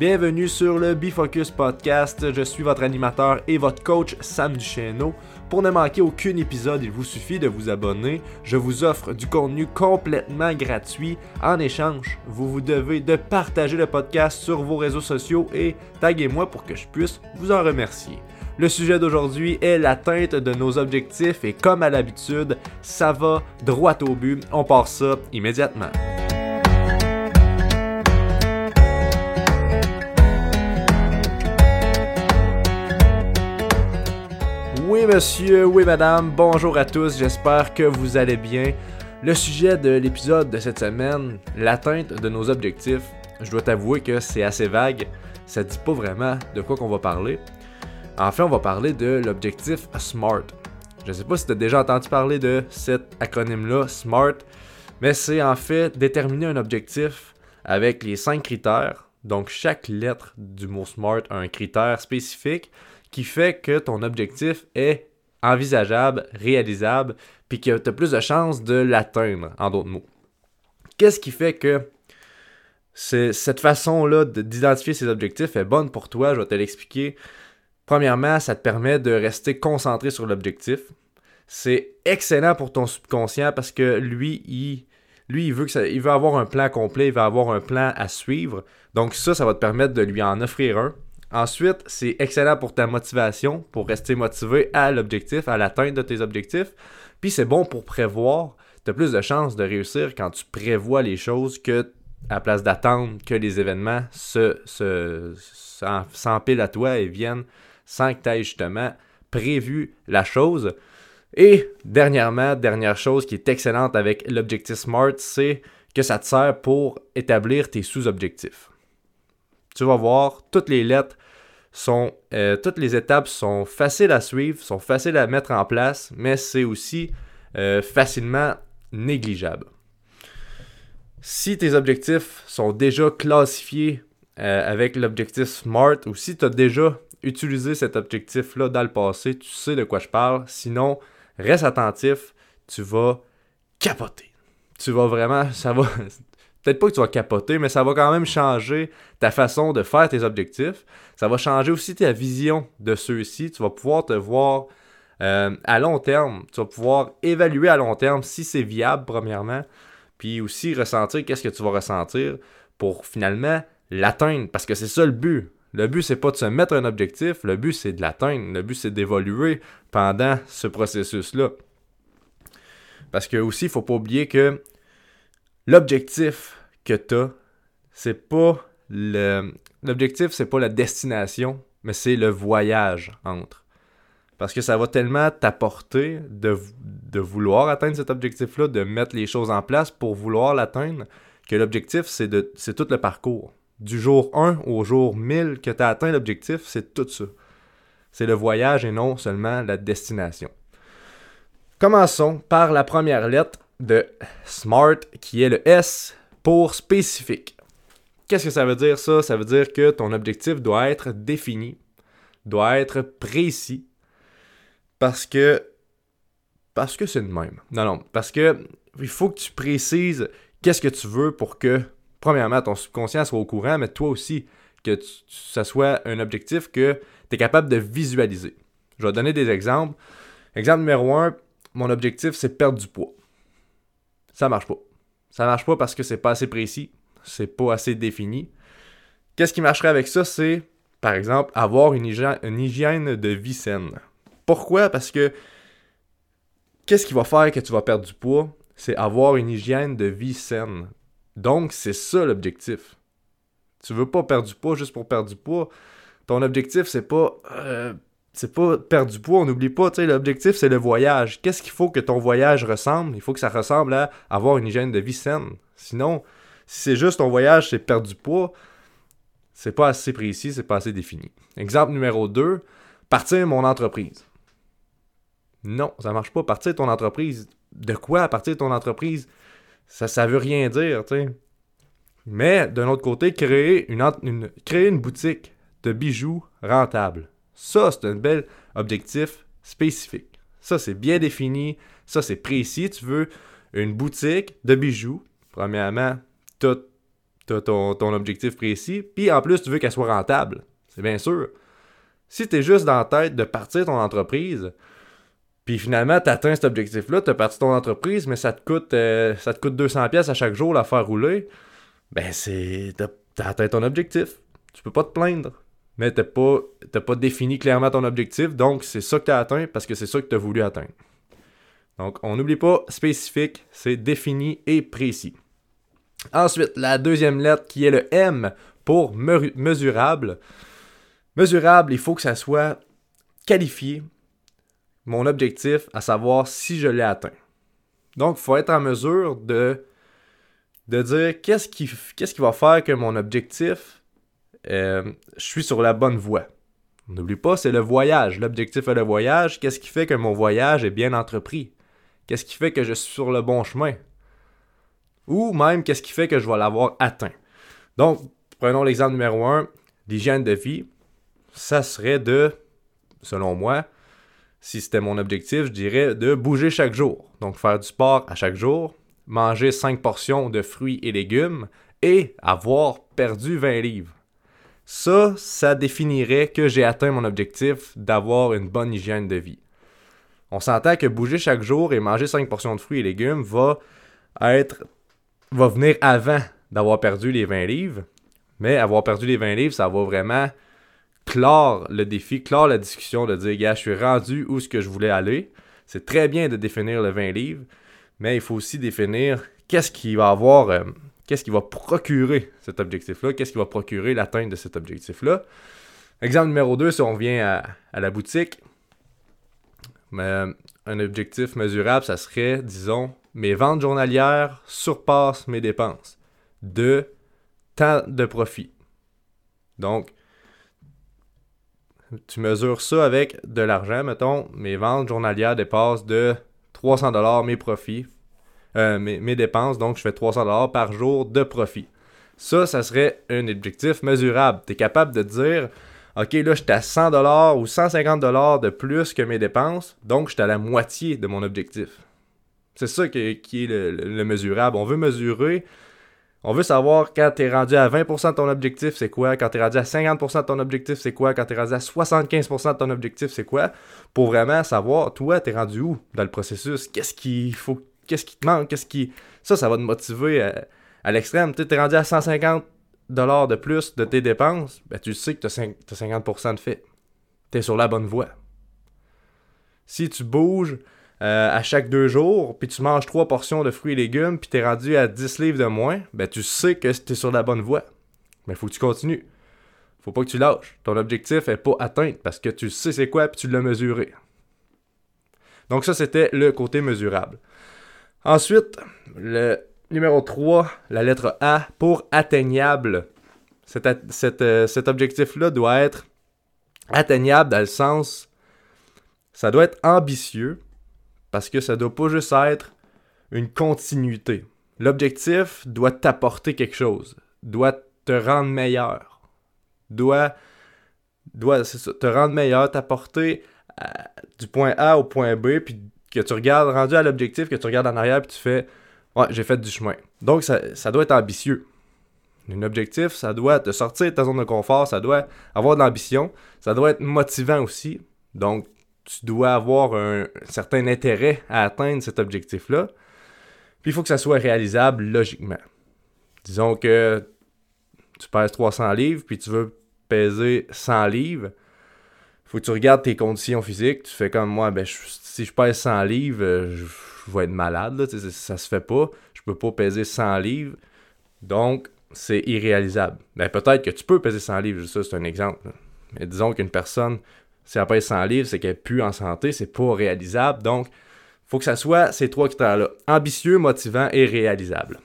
Bienvenue sur le Bifocus Podcast. Je suis votre animateur et votre coach Sam Duchesneau. Pour ne manquer aucun épisode, il vous suffit de vous abonner. Je vous offre du contenu complètement gratuit. En échange, vous devez de partager le podcast sur vos réseaux sociaux et taguez-moi pour que je puisse vous en remercier. Le sujet d'aujourd'hui est l'atteinte de nos objectifs et comme à l'habitude, ça va droit au but. On part ça immédiatement. Oui monsieur, oui madame, bonjour à tous, j'espère que vous allez bien. Le sujet de l'épisode de cette semaine, l'atteinte de nos objectifs, je dois t'avouer que c'est assez vague, ça dit pas vraiment de quoi qu'on va parler. En fait, on va parler de l'objectif SMART. Je sais pas si tu as déjà entendu parler de cet acronyme-là, SMART, mais c'est en fait déterminer un objectif avec les 5 critères. Donc chaque lettre du mot SMART a un critère spécifique qui fait que ton objectif est envisageable, réalisable, puis que tu as plus de chances de l'atteindre, en d'autres mots. Qu'est-ce qui fait que cette façon-là d'identifier ces objectifs est bonne pour toi? Je vais te l'expliquer. Premièrement, ça te permet de rester concentré sur l'objectif. C'est excellent pour ton subconscient parce que lui, il veut avoir un plan complet, il veut avoir un plan à suivre. Donc ça va te permettre de lui en offrir un. Ensuite, c'est excellent pour ta motivation, pour rester motivé à l'objectif, à l'atteinte de tes objectifs. Puis c'est bon pour prévoir. Tu as plus de chances de réussir quand tu prévois les choses que à la place d'attendre que les événements s'empilent à toi et viennent sans que tu aies justement prévu la chose. Et dernière chose qui est excellente avec l'objectif SMART, c'est que ça te sert pour établir tes sous-objectifs. Tu vas voir, toutes les étapes sont faciles à suivre, sont faciles à mettre en place, mais c'est aussi facilement négligeable. Si tes objectifs sont déjà classifiés avec l'objectif SMART, ou si tu as déjà utilisé cet objectif-là dans le passé, tu sais de quoi je parle. Sinon, reste attentif, tu vas capoter. Peut-être pas que tu vas capoter, mais ça va quand même changer ta façon de faire tes objectifs. Ça va changer aussi ta vision de ceux-ci. Tu vas pouvoir te voir à long terme. Tu vas pouvoir évaluer à long terme si c'est viable, premièrement. Puis aussi ressentir qu'est-ce que tu vas ressentir pour finalement l'atteindre. Parce que c'est ça le but. Le but, c'est pas de se mettre un objectif. Le but, c'est de l'atteindre. Le but, c'est d'évoluer pendant ce processus-là. Parce que aussi, il faut pas oublier que l'objectif que tu as, l'objectif, c'est pas la destination, mais c'est le voyage entre. Parce que ça va tellement t'apporter de vouloir atteindre cet objectif-là, de mettre les choses en place pour vouloir l'atteindre, que l'objectif, c'est tout le parcours. Du jour 1 au jour 1000 que tu as atteint l'objectif, c'est tout ça. C'est le voyage et non seulement la destination. Commençons par la première lettre de SMART, qui est le S pour spécifique. Qu'est-ce que ça veut dire ça? Ça veut dire que ton objectif doit être défini, doit être précis, parce que c'est le même. Non, parce que il faut que tu précises qu'est-ce que tu veux pour que, premièrement, ton subconscient soit au courant, mais toi aussi, que ça soit un objectif que tu es capable de visualiser. Je vais donner des exemples. Exemple numéro 1, mon objectif, c'est de perdre du poids. Ça marche pas. Ça marche pas parce que c'est pas assez précis, c'est pas assez défini. Qu'est-ce qui marcherait avec ça? C'est, par exemple, avoir une hygiène de vie saine. Pourquoi? Parce que qu'est-ce qui va faire que tu vas perdre du poids? C'est avoir une hygiène de vie saine. Donc, c'est ça l'objectif. Tu veux pas perdre du poids juste pour perdre du poids. Ton objectif, c'est pas perdre du poids, on n'oublie pas, l'objectif, c'est le voyage. Qu'est-ce qu'il faut que ton voyage ressemble? Il faut que ça ressemble à avoir une hygiène de vie saine. Sinon, si c'est juste ton voyage, c'est perdre du poids, c'est pas assez précis, c'est pas assez défini. Exemple numéro 2, partir mon entreprise. Non, ça marche pas. Partir ton entreprise, de quoi partir ton entreprise? Ça veut rien dire, tu sais. Mais, d'un autre côté, créer une boutique de bijoux rentable. Ça, c'est un bel objectif spécifique. Ça, c'est bien défini. Ça, c'est précis. Tu veux une boutique de bijoux. Premièrement, tu t'as ton objectif précis, puis en plus, tu veux qu'elle soit rentable. C'est bien sûr. Si t'es juste dans la tête de partir ton entreprise, puis finalement, t'atteins cet objectif-là, t'as parti ton entreprise, mais ça te coûte 200$ à chaque jour la faire rouler, ben t'as atteint ton objectif. Tu peux pas te plaindre. Mais t'as pas défini clairement ton objectif, donc c'est ça que t'as atteint parce que c'est ça que t'as voulu atteindre. Donc, on n'oublie pas, spécifique, c'est défini et précis. Ensuite, la deuxième lettre qui est le M pour mesurable. Mesurable, il faut que ça soit qualifié, mon objectif, à savoir si je l'ai atteint. Donc, il faut être en mesure de dire qu'est-ce qui va faire que mon objectif, je suis sur la bonne voie. N'oublie pas, c'est le voyage. L'objectif est le voyage. Qu'est-ce qui fait que mon voyage est bien entrepris? Qu'est-ce qui fait que je suis sur le bon chemin? Ou même, qu'est-ce qui fait que je vais l'avoir atteint? Donc, prenons l'exemple numéro 1, l'hygiène de vie. Ça serait selon moi, si c'était mon objectif, je dirais de bouger chaque jour. Donc, faire du sport à chaque jour, manger 5 portions de fruits et légumes et avoir perdu 20 livres. Ça définirait que j'ai atteint mon objectif d'avoir une bonne hygiène de vie. On s'entend que bouger chaque jour et manger 5 portions de fruits et légumes va venir avant d'avoir perdu les 20 livres. Mais avoir perdu les 20 livres, ça va vraiment clore le défi, clore la discussion de dire, gars, je suis rendu où est-ce que je voulais aller. C'est très bien de définir le 20 livres, mais il faut aussi définir qu'est-ce qui va procurer cet objectif-là, qu'est-ce qui va procurer l'atteinte de cet objectif-là. Exemple numéro 2, si on revient à la boutique, un objectif mesurable, ça serait, disons, mes ventes journalières surpassent mes dépenses de tant de profit. Donc, tu mesures ça avec de l'argent, mettons, mes ventes journalières dépassent de 300$ mes profits, mes dépenses, donc je fais 300$ par jour de profit. Ça serait un objectif mesurable. Tu es capable de dire, OK, là, j'étais à 100$ ou 150$ de plus que mes dépenses, donc j'étais à la moitié de mon objectif. C'est ça qui est le mesurable. On veut mesurer, on veut savoir quand tu es rendu à 20% de ton objectif, c'est quoi, quand tu es rendu à 50% de ton objectif, c'est quoi, quand tu es rendu à 75% de ton objectif, c'est quoi, pour vraiment savoir, toi, tu es rendu où dans le processus, qu'est-ce qui te manque, ça va te motiver à l'extrême. Tu es rendu à 150$ de plus de tes dépenses, ben tu sais que tu as 50% de fait. Tu es sur la bonne voie. Si tu bouges à chaque 2 jours, puis tu manges 3 portions de fruits et légumes, puis tu es rendu à 10 livres de moins, ben tu sais que tu es sur la bonne voie. Mais il faut que tu continues. Faut pas que tu lâches. Ton objectif n'est pas atteint parce que tu sais c'est quoi, puis tu l'as mesuré. Donc ça, c'était le côté mesurable. Ensuite, le numéro 3, la lettre A pour atteignable. Cet objectif-là doit être atteignable dans le sens, ça doit être ambitieux parce que ça doit pas juste être une continuité. L'objectif doit t'apporter quelque chose, doit te rendre meilleur, doit te rendre meilleur, t'apporter du point A au point B, puis que tu regardes, rendu à l'objectif, que tu regardes en arrière, puis tu fais « Ouais, j'ai fait du chemin ». Donc, ça doit être ambitieux. Un objectif, ça doit te sortir de ta zone de confort, ça doit avoir de l'ambition, ça doit être motivant aussi. Donc, tu dois avoir un certain intérêt à atteindre cet objectif-là. Puis, il faut que ça soit réalisable logiquement. Disons que tu pèses 300 livres, puis tu veux peser 100 livres. Il faut que tu regardes tes conditions physiques. Tu fais comme moi, si je pèse 100 livres, je vais être malade. Là, ça se fait pas. Je peux pas peser 100 livres. Donc, c'est irréalisable. Peut-être que tu peux peser 100 livres. Ça, c'est un exemple. Là. Mais disons qu'une personne, si elle pèse 100 livres, c'est qu'elle n'est plus en santé. C'est pas réalisable. Donc, il faut que ça soit ces 3 critères-là. Ambitieux, motivant et réalisable.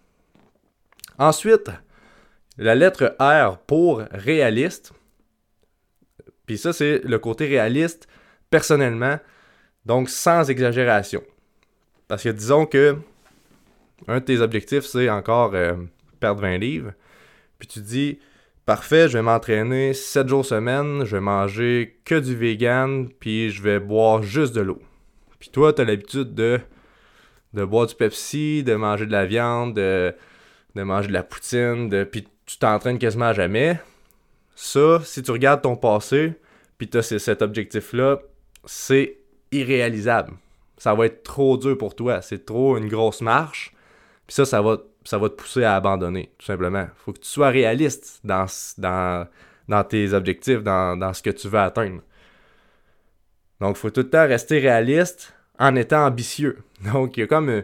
Ensuite, la lettre R pour réaliste. Puis ça, c'est le côté réaliste, personnellement, donc sans exagération. Parce que disons que un de tes objectifs, c'est encore perdre 20 livres. Puis tu dis, parfait, je vais m'entraîner 7 jours semaine, je vais manger que du vegan, puis je vais boire juste de l'eau. Puis toi, tu as l'habitude de boire du Pepsi, de manger de la viande, de manger de la poutine, puis tu t'entraînes quasiment à jamais. Ça, si tu regardes ton passé, puis tu as cet objectif-là, c'est irréalisable. Ça va être trop dur pour toi. C'est trop une grosse marche. Puis ça va te pousser à abandonner, tout simplement. Il faut que tu sois réaliste dans tes objectifs, dans ce que tu veux atteindre. Donc, il faut tout le temps rester réaliste en étant ambitieux. Donc, il y a comme...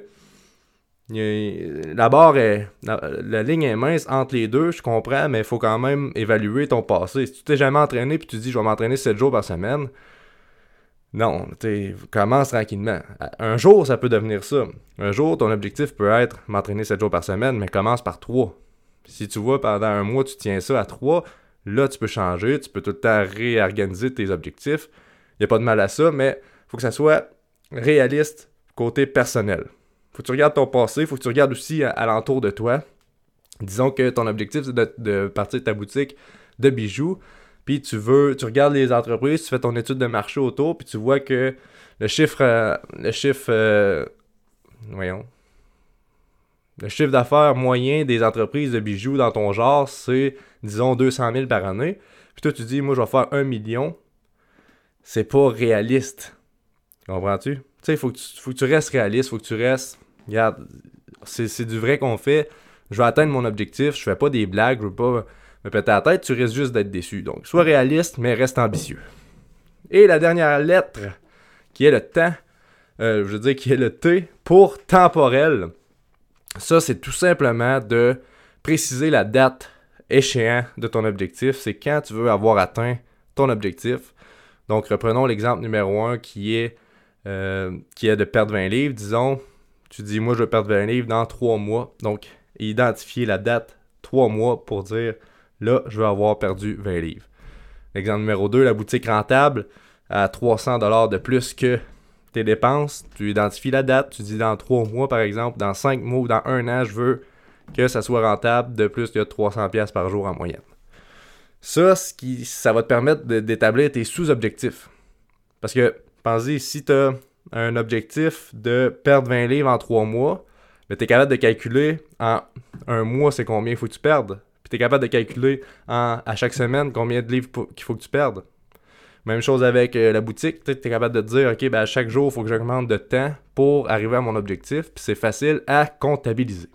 la ligne est mince entre les deux, je comprends, mais il faut quand même évaluer ton passé. Si tu t'es jamais entraîné puis tu dis je vais m'entraîner 7 jours par semaine, non, commence tranquillement. Un jour, ça peut devenir ça. Un jour, ton objectif peut être m'entraîner 7 jours par semaine, mais commence par 3. Si tu vois pendant un mois, tu tiens ça à 3, là, tu peux changer, tu peux tout le temps réorganiser tes objectifs. Il n'y a pas de mal à ça, mais il faut que ça soit réaliste côté personnel. Faut que tu regardes ton passé, faut que tu regardes aussi alentour de toi. Disons que ton objectif, c'est de partir de ta boutique de bijoux, puis tu regardes les entreprises, tu fais ton étude de marché autour, puis tu vois que le chiffre d'affaires moyen des entreprises de bijoux dans ton genre, c'est, disons, 200 000 par année. Puis toi, tu dis, moi, je vais faire 1 million. C'est pas réaliste. Comprends-tu? Tu sais, il faut que tu restes réaliste, faut que tu restes... Regarde, c'est du vrai qu'on fait. Je vais atteindre mon objectif, je fais pas des blagues, je veux pas me péter la tête, tu risques juste d'être déçu. Donc, sois réaliste, mais reste ambitieux. Et la dernière lettre, qui est le temps, qui est le T pour temporel. Ça, c'est tout simplement de préciser la date échéante de ton objectif. C'est quand tu veux avoir atteint ton objectif. Donc, reprenons l'exemple numéro 1 qui est de perdre 20 livres. Disons, tu dis, moi, je veux perdre 20 livres dans 3 mois. Donc, identifier la date 3 mois pour dire, là, je veux avoir perdu 20 livres. L'exemple numéro 2, la boutique rentable à 300$ de plus que tes dépenses. Tu identifies la date, tu dis dans 3 mois, par exemple, dans 5 mois ou dans 1 an, je veux que ça soit rentable de plus que 300$ par jour en moyenne. Ça va te permettre d'établir tes sous-objectifs. Parce que, pensez, si tu as un objectif de perdre 20 livres en 3 mois, mais tu es capable de calculer en 1 mois c'est combien il faut que tu perdes. Puis tu es capable de calculer à chaque semaine combien de livres qu'il faut que tu perdes. Même chose avec la boutique, tu es capable de te dire, OK, à chaque jour, il faut que j'augmente de temps pour arriver à mon objectif. Puis c'est facile à comptabiliser.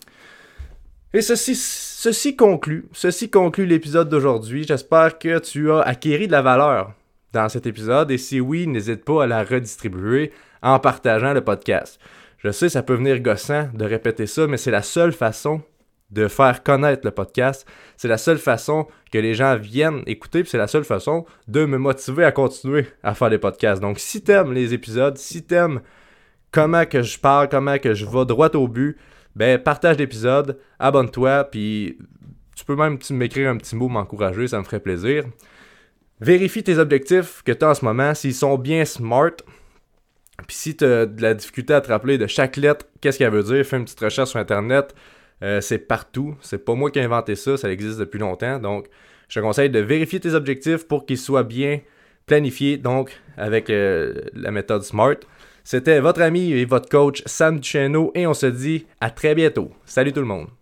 Et ceci conclut l'épisode d'aujourd'hui. J'espère que tu as acquis de la valeur dans cet épisode. Et si oui, n'hésite pas à la redistribuer en partageant le podcast. Je sais, ça peut venir gossant de répéter ça, mais c'est la seule façon de faire connaître le podcast. C'est la seule façon que les gens viennent écouter, puis c'est la seule façon de me motiver à continuer à faire des podcasts. Donc, si t'aimes les épisodes, si t'aimes comment que je parle, comment que je vais droit au but, partage l'épisode, abonne-toi, puis tu peux même m'écrire un petit mot, m'encourager, ça me ferait plaisir. Vérifie tes objectifs que tu as en ce moment, s'ils sont bien smart. Puis si tu as de la difficulté à te rappeler de chaque lettre, qu'est-ce qu'elle veut dire, fais une petite recherche sur Internet. C'est partout. C'est pas moi qui ai inventé ça, ça existe depuis longtemps. Donc, je te conseille de vérifier tes objectifs pour qu'ils soient bien planifiés, donc avec la méthode SMART. C'était votre ami et votre coach Sam Duchesneau et on se dit à très bientôt. Salut tout le monde!